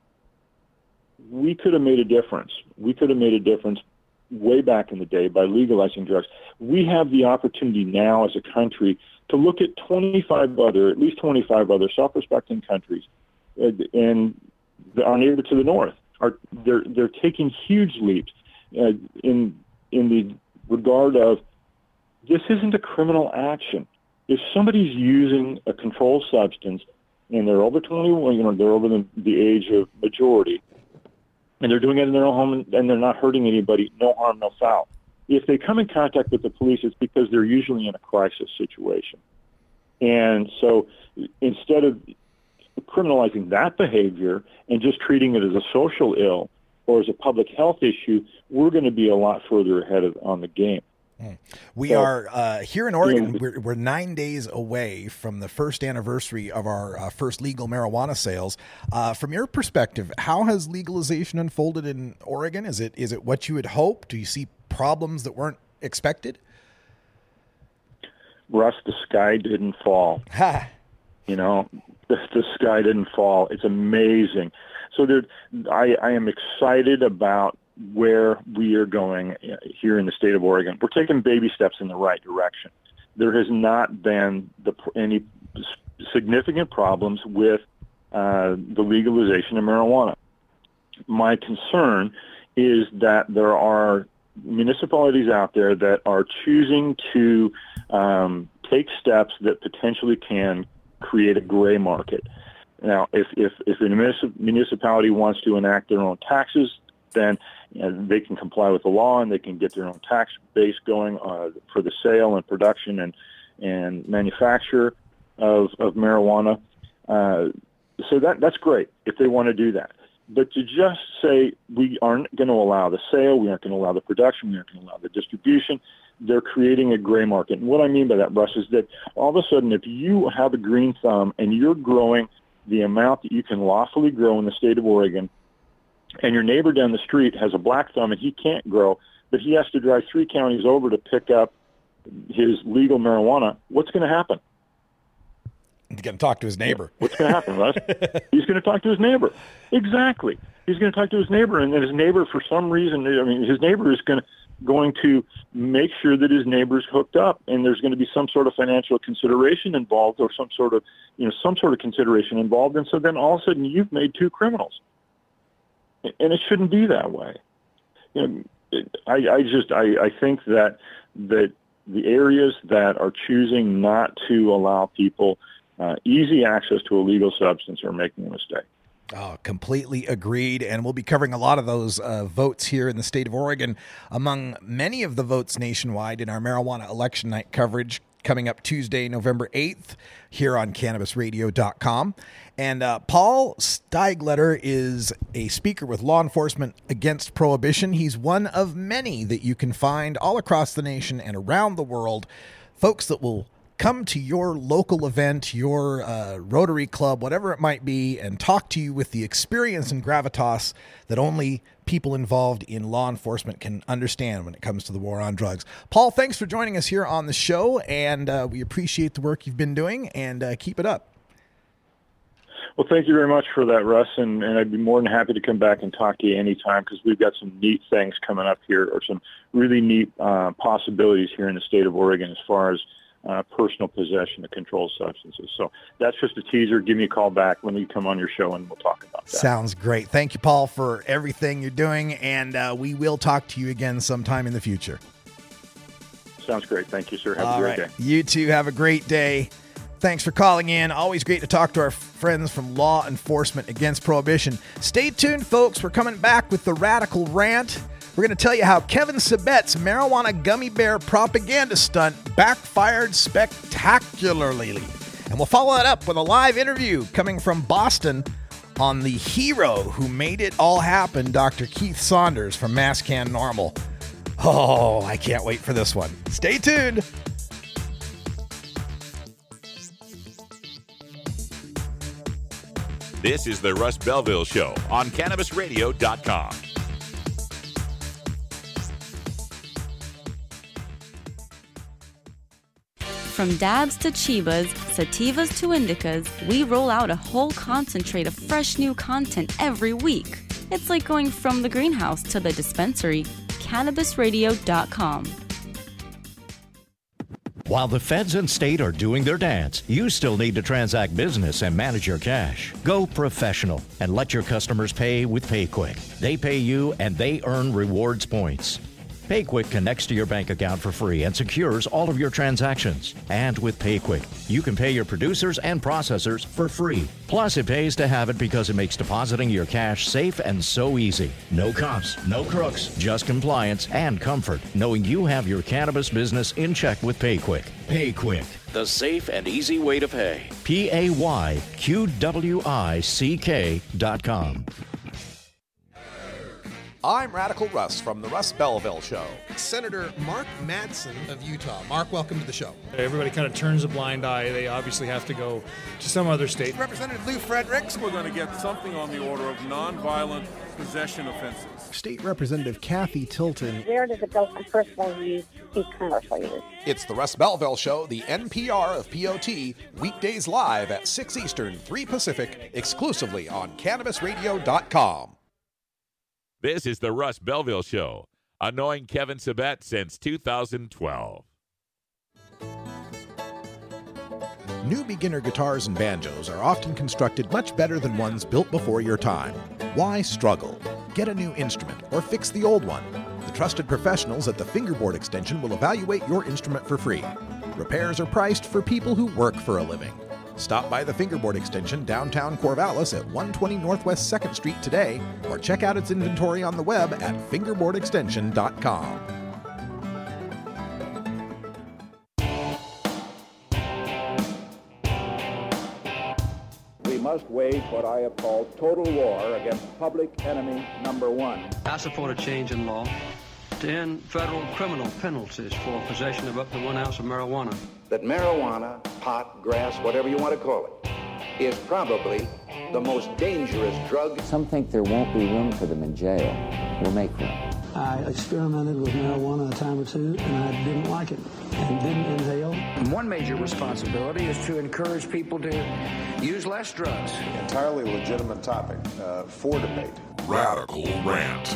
we could have made a difference. We could have made a difference way back in the day by legalizing drugs. We have the opportunity now as a country to look at twenty-five other, at least twenty-five other self-respecting countries, and our neighbor to the north are they're they're taking huge leaps uh, in in the regard of this isn't a criminal action. If somebody's using a controlled substance and they're over twenty-one, you know, they're over the, the age of majority, and they're doing it in their own home and, and they're not hurting anybody, no harm, no foul. If they come in contact with the police, it's because they're usually in a crisis situation. And so instead of criminalizing that behavior and just treating it as a social ill or as a public health issue, we're going to be a lot further ahead of, on the game. We So, are uh, here in Oregon. you know, We're, we're nine days away from the first anniversary of our uh, first legal marijuana sales. Uh, from your perspective, how has legalization unfolded in Oregon? Is it is it what you had hoped? Do you see problems that weren't expected? Russ, the sky didn't fall. Ha. You know, the, the sky didn't fall. It's amazing. So there, I, I am excited about where we are going here in the state of Oregon. We're taking baby steps in the right direction. There has not been the, any significant problems with uh, the legalization of marijuana. My concern is that there are municipalities out there that are choosing to um, take steps that potentially can create a gray market. Now, if, if, if a municip- municipality wants to enact their own taxes, then you know, they can comply with the law and they can get their own tax base going uh, for the sale and production and, and manufacture of, of marijuana. Uh, so that that's great if they want to do that. But to just say we aren't going to allow the sale, we aren't going to allow the production, we aren't going to allow the distribution, they're creating a gray market. And what I mean by that, Russ, is that all of a sudden if you have a green thumb and you're growing the amount that you can lawfully grow in the state of Oregon, and your neighbor down the street has a black thumb and he can't grow, but he has to drive three counties over to pick up his legal marijuana, what's going to happen? He's going to talk to his neighbor. What's going to happen, Russ? He's going to talk to his neighbor. Exactly. He's going to talk to his neighbor, and then his neighbor, for some reason, I mean, his neighbor is going to going to make sure that his neighbor's hooked up, and there's going to be some sort of financial consideration involved, or some sort of, you know, some sort of consideration involved, and so then all of a sudden you've made two criminals, and it shouldn't be that way. You know, it, I, I just I, I think that that the areas that are choosing not to allow people Uh, easy access to a legal substance are making a mistake. Oh, completely agreed. And we'll be covering a lot of those uh, votes here in the state of Oregon, among many of the votes nationwide in our marijuana election night coverage coming up Tuesday, November eighth, here on cannabis radio dot com. And uh, Paul Steigletter is a speaker with Law Enforcement Against Prohibition. He's one of many that you can find all across the nation and around the world, folks that will come to your local event, your uh, Rotary Club, whatever it might be, and talk to you with the experience and gravitas that only people involved in law enforcement can understand when it comes to the war on drugs. Paul, thanks for joining us here on the show, and uh, we appreciate the work you've been doing, and uh, keep it up. Well, thank you very much for that, Russ, and, and I'd be more than happy to come back and talk to you anytime, because we've got some neat things coming up here, or some really neat uh, possibilities here in the state of Oregon as far as uh, personal possession of controlled substances. So that's just a teaser. Give me a call back when you come on your show, and we'll talk about that. Sounds great. Thank you, Paul, for everything you're doing, and uh, we will talk to you again sometime in the future. Sounds great. Thank you, sir. Have All a great right. day. You too. Have a great day. Thanks for calling in. Always great to talk to our friends from Law Enforcement Against Prohibition. Stay tuned, folks. We're coming back with the Radical Rant. We're going to tell you how Kevin Sabet's marijuana gummy bear propaganda stunt backfired spectacularly. And we'll follow that up with a live interview coming from Boston on the hero who made it all happen, Doctor Keith Saunders from MassCan Normal. Oh, I can't wait for this one. Stay tuned. This is the Russ Belville Show on Cannabis Radio dot com. From dabs to chivas, sativas to indicas, we roll out a whole concentrate of fresh new content every week. It's like going from the greenhouse to the dispensary. Cannabis Radio dot com. While the feds and state are doing their dance, you still need to transact business and manage your cash. Go professional and let your customers pay with PayQuick. They pay you and they earn rewards points. PayQuick connects to your bank account for free and secures all of your transactions. And with PayQuick, you can pay your producers and processors for free. Plus, it pays to have it because it makes depositing your cash safe and so easy. No cops, no crooks, just compliance and comfort, knowing you have your cannabis business in check with PayQuick. PayQuick, the safe and easy way to pay. P A Y Q W I C K dot com. I'm Radical Russ from the Russ Belville Show. Senator Mark Madsen of Utah. Mark, welcome to the show. Everybody kind of turns a blind eye. They obviously have to go to some other state. Representative Lou Fredericks. We're going to get something on the order of nonviolent possession offenses. State Representative Kathy Tilton. Where does it go from personal use to commercial use? It's the Russ Belville Show, the N P R of P O T, weekdays live at six Eastern, three Pacific, exclusively on Cannabis Radio dot com. This is the Russ Belville Show, annoying Kevin Sabet since two thousand twelve. New beginner guitars and banjos are often constructed much better than ones built before your time. Why struggle? Get a new instrument or fix the old one. The trusted professionals at the Fingerboard Extension will evaluate your instrument for free. Repairs are priced for people who work for a living. Stop by the Fingerboard Extension downtown Corvallis at one twenty Northwest second Street today, or check out its inventory on the web at fingerboard extension dot com. We must wage what I have called total war against public enemy number one. I support a change in law to end federal criminal penalties for possession of up to one ounce of marijuana. That marijuana, pot, grass, whatever you want to call it, is probably the most dangerous drug. Some think there won't be room for them in jail. We'll make room. I experimented with marijuana a time or two, and I didn't like it and didn't inhale. One major responsibility is to encourage people to use less drugs. Entirely legitimate topic uh, for debate. Radical Rant.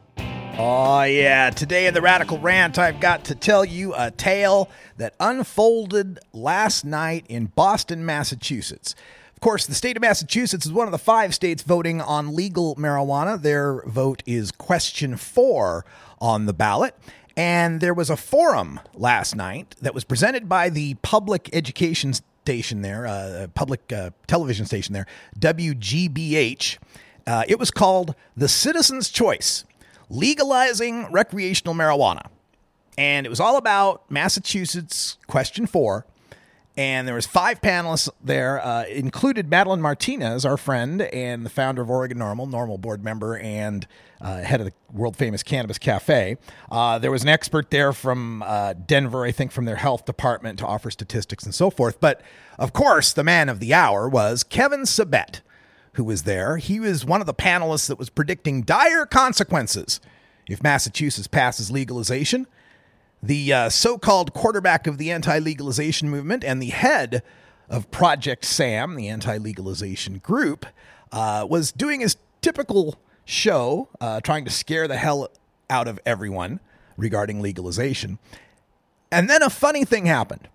Oh, yeah. Today in the Radical Rant, I've got to tell you a tale that unfolded last night in Boston, Massachusetts. Of course, the state of Massachusetts is one of the five states voting on legal marijuana. Their vote is question four on the ballot. And there was a forum last night that was presented by the public education station there, uh, public uh, television station there, W G B H. Uh, it was called The Citizen's Choice: Legalizing Recreational Marijuana. And it was all about Massachusetts question four. And there was five panelists there, uh, included Madeline Martinez, our friend, and the founder of Oregon Normal, Normal board member, and uh, head of the world-famous Cannabis Cafe. Uh, there was an expert there from uh, Denver, I think, from their health department to offer statistics and so forth. But, of course, the man of the hour was Kevin Sabet, who was there. He was one of the panelists that was predicting dire consequences if Massachusetts passes legalization. The uh, so-called quarterback of the anti-legalization movement and the head of Project SAM, the anti-legalization group, uh, was doing his typical show, uh, trying to scare the hell out of everyone regarding legalization. And then a funny thing happened.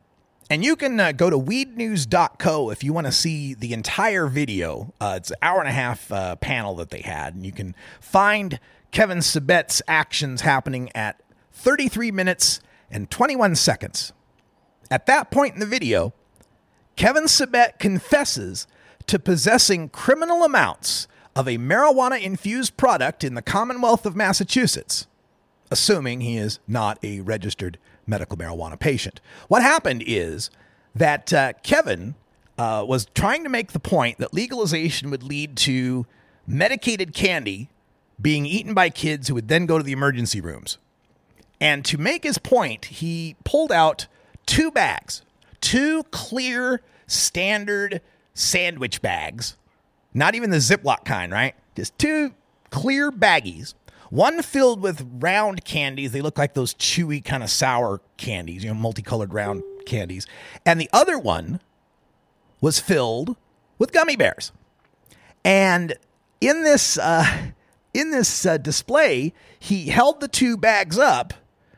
And you can uh, go to weed news dot co if you want to see the entire video. Uh, it's an hour and a half uh, panel that they had. And you can find Kevin Sabet's actions happening at thirty-three minutes and twenty-one seconds. At that point in the video, Kevin Sabet confesses to possessing criminal amounts of a marijuana-infused product in the Commonwealth of Massachusetts, assuming he is not a registered medical marijuana patient. What happened is that uh, Kevin uh, was trying to make the point that legalization would lead to medicated candy being eaten by kids who would then go to the emergency rooms. And to make his point, he pulled out two bags, two clear standard sandwich bags, not even the Ziploc kind, right? Just two clear baggies. One filled with round candies. They look like those chewy kind of sour candies, you know, multicolored round candies. And the other one was filled with gummy bears. And in this uh, in this uh, display, he held the two bags up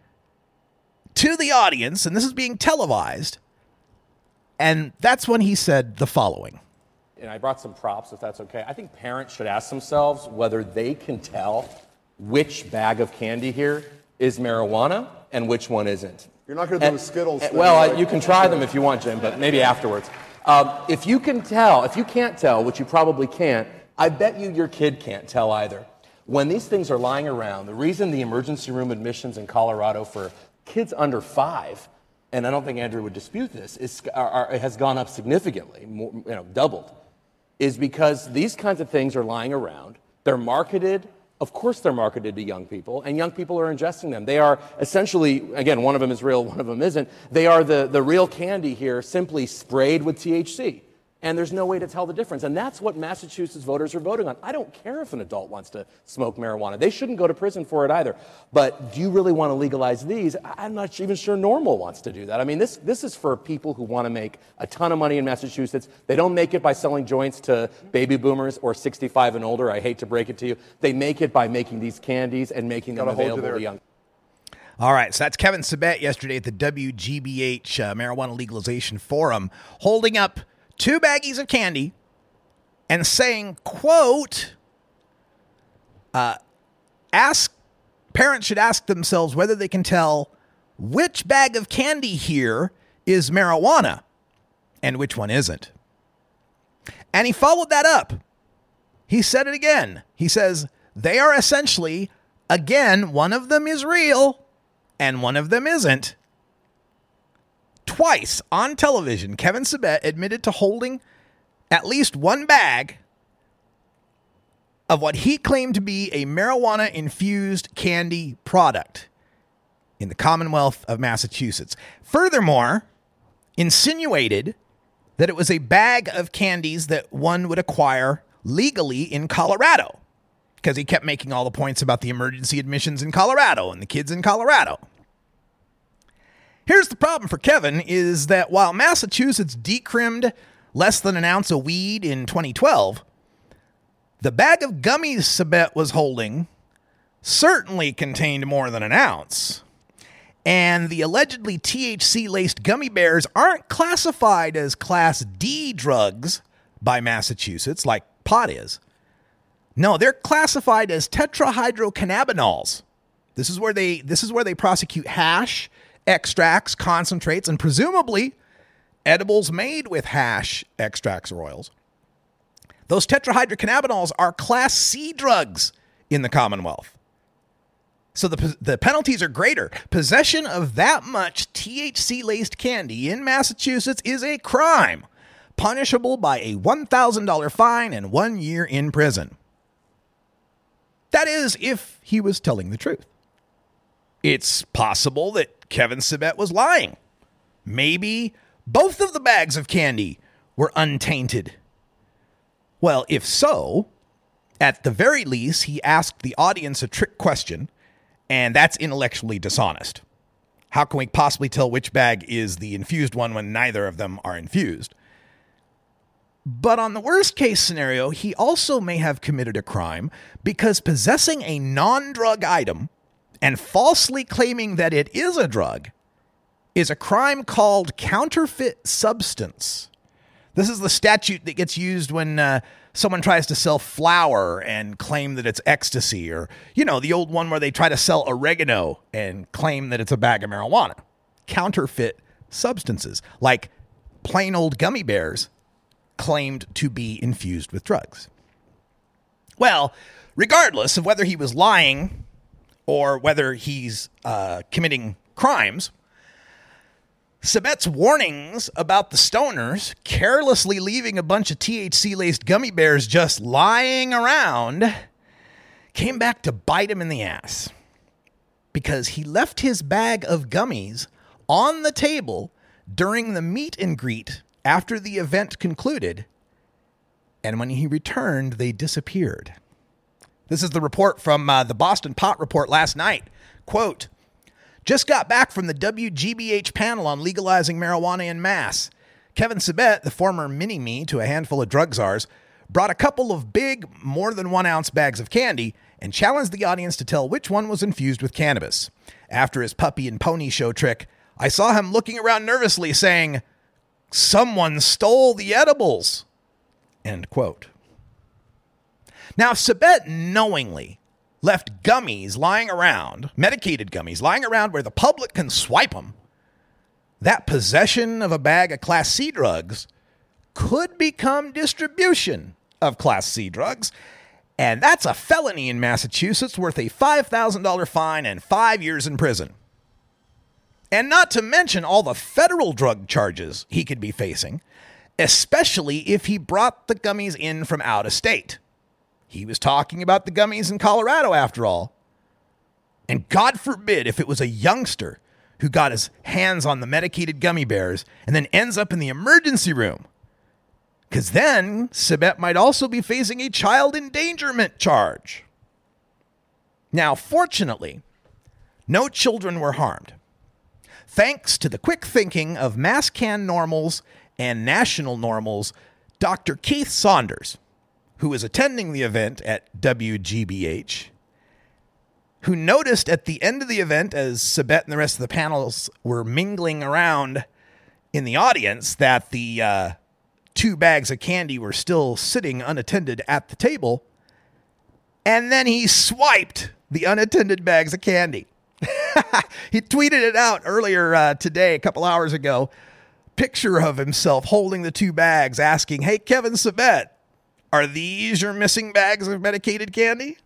to the audience, and this is being televised. And that's when he said the following. And I brought some props, if that's okay. I think parents should ask themselves whether they can tell which bag of candy here is marijuana and which one isn't. You're not going to do the Skittles and, thing. Well, like, I, you can try them if you want, Jim, but maybe afterwards. Um, if you can tell, if you can't tell, which you probably can't, I bet you your kid can't tell either. When these things are lying around, the reason the emergency room admissions in Colorado for kids under five, and I don't think Andrew would dispute this, is, are, are, has gone up significantly, more, you know, doubled, is because these kinds of things are lying around. They're marketed. Of course they're marketed to young people, and young people are ingesting them. They are essentially, again, one of them is real, one of them isn't. They are the, the real candy here, simply sprayed with T H C. And there's no way to tell the difference. And that's what Massachusetts voters are voting on. I don't care if an adult wants to smoke marijuana. They shouldn't go to prison for it either. But do you really want to legalize these? I'm not even sure NORML wants to do that. I mean, this, this is for people who want to make a ton of money in Massachusetts. They don't make it by selling joints to baby boomers or sixty-five and older. I hate to break it to you. They make it by making these candies and making them available to young. All right, so that's Kevin Sabet yesterday at the W G B H uh, Marijuana Legalization Forum, holding up two baggies of candy and saying, quote, uh, ask parents should ask themselves whether they can tell which bag of candy here is marijuana and which one isn't. And he followed that up. He said it again. He says, they are essentially, again, one of them is real and one of them isn't. Twice on television, Kevin Sabet admitted to holding at least one bag of what he claimed to be a marijuana-infused candy product in the Commonwealth of Massachusetts. Furthermore, insinuated that it was a bag of candies that one would acquire legally in Colorado, because he kept making all the points about the emergency admissions in Colorado and the kids in Colorado. Here's the problem for Kevin is that while Massachusetts decrimmed less than an ounce of weed in twenty twelve, the bag of gummies Sabet was holding certainly contained more than an ounce. And the allegedly T H C-laced gummy bears aren't classified as Class D drugs by Massachusetts like pot is. No, they're classified as tetrahydrocannabinols. This is where they this is where they prosecute hash, extracts, concentrates, and presumably edibles made with hash, extracts, or oils. Those tetrahydrocannabinols are Class C drugs in the Commonwealth. So the, the penalties are greater. Possession of that much T H C-laced candy in Massachusetts is a crime, punishable by a one thousand dollars fine and one year in prison. That is, if he was telling the truth. It's possible that Kevin Sabet was lying. Maybe both of the bags of candy were untainted. Well, if so, at the very least, he asked the audience a trick question, and that's intellectually dishonest. How can we possibly tell which bag is the infused one when neither of them are infused? But on the worst case scenario, he also may have committed a crime because possessing a non-drug item and falsely claiming that it is a drug is a crime called counterfeit substance. This is the statute that gets used when uh, someone tries to sell flour and claim that it's ecstasy, or, you know, the old one where they try to sell oregano and claim that it's a bag of marijuana. Counterfeit substances, like plain old gummy bears claimed to be infused with drugs. Well, regardless of whether he was lying or whether he's uh, committing crimes, Sabet's warnings about the stoners carelessly leaving a bunch of T H C-laced gummy bears just lying around came back to bite him in the ass, because he left his bag of gummies on the table during the meet and greet after the event concluded, and when he returned, they disappeared. This is the report from uh, the Boston Pot Report last night. Quote, "Just got back from the W G B H panel on legalizing marijuana en masse. Kevin Sabet, the former mini-me to a handful of drug czars, brought a couple of big, more than one ounce bags of candy and challenged the audience to tell which one was infused with cannabis. After his puppy and pony show trick, I saw him looking around nervously saying, 'Someone stole the edibles.'" End quote. Now, if Sabet knowingly left gummies lying around, medicated gummies lying around where the public can swipe them, that possession of a bag of Class C drugs could become distribution of Class C drugs, and that's a felony in Massachusetts worth a five thousand dollars fine and five years in prison. And not to mention all the federal drug charges he could be facing, especially if he brought the gummies in from out of state. He was talking about the gummies in Colorado, after all. And God forbid if it was a youngster who got his hands on the medicated gummy bears and then ends up in the emergency room. Because then Sabet might also be facing a child endangerment charge. Now, fortunately, no children were harmed, thanks to the quick thinking of MassCan normals and national normals, Doctor Keith Saunders, who was attending the event at W G B H, who noticed at the end of the event, as Sabet and the rest of the panels were mingling around in the audience, that the uh, two bags of candy were still sitting unattended at the table, and then he swiped the unattended bags of candy. He tweeted it out earlier uh, today, a couple hours ago, picture of himself holding the two bags, asking, "Hey, Kevin Sabet, are these your missing bags of medicated candy?"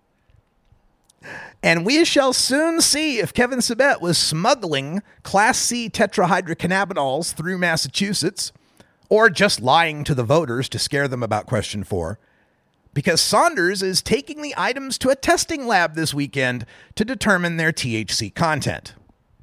And we shall soon see if Kevin Sabet was smuggling Class C tetrahydrocannabinols through Massachusetts, or just lying to the voters to scare them about question four, because Saunders is taking the items to a testing lab this weekend to determine their T H C content.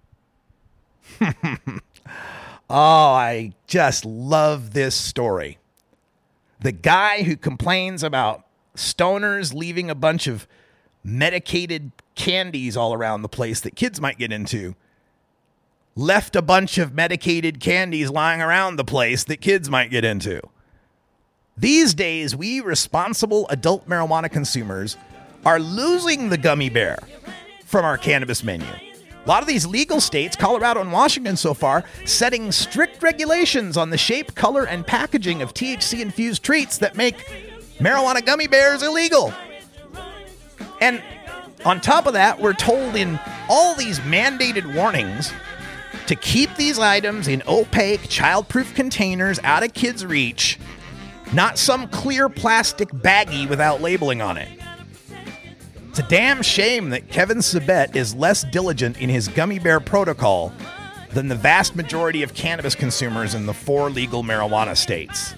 Oh, I just love this story. The guy who complains about stoners leaving a bunch of medicated candies all around the place that kids might get into left a bunch of medicated candies lying around the place that kids might get into. These days, we responsible adult marijuana consumers are losing the gummy bear from our cannabis menu. A lot of these legal states, Colorado and Washington so far, setting strict regulations on the shape, color, and packaging of T H C-infused treats that make marijuana gummy bears illegal. And on top of that, we're told in all these mandated warnings to keep these items in opaque, child-proof containers out of kids' reach, not some clear plastic baggie without labeling on it. It's a damn shame that Kevin Sabet is less diligent in his gummy bear protocol than the vast majority of cannabis consumers in the four legal marijuana states.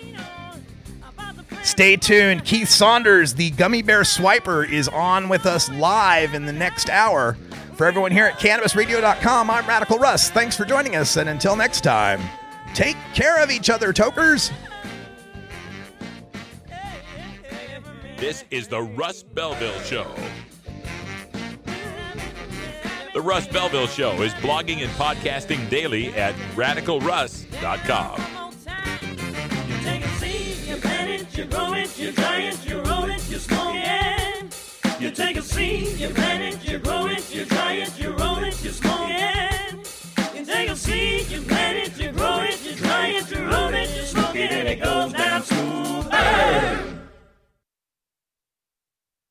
Stay tuned. Keith Saunders, the gummy bear swiper, is on with us live in the next hour. For everyone here at Cannabis Radio dot com, I'm Radical Russ. Thanks for joining us, and until next time, take care of each other, tokers. This is the Russ Belville Show. The Russ Belville Show is blogging and podcasting daily at radical russ dot com. You take a seed, you plant it, you grow it, you dry it, you roll it, you smoke it. You take a seed, you plant it, you grow it, you dry it, you roll it, you smoke it. You take a seed, you plant it, you grow it, you dry it, you roll it, you smoke it, and it goes down smooth.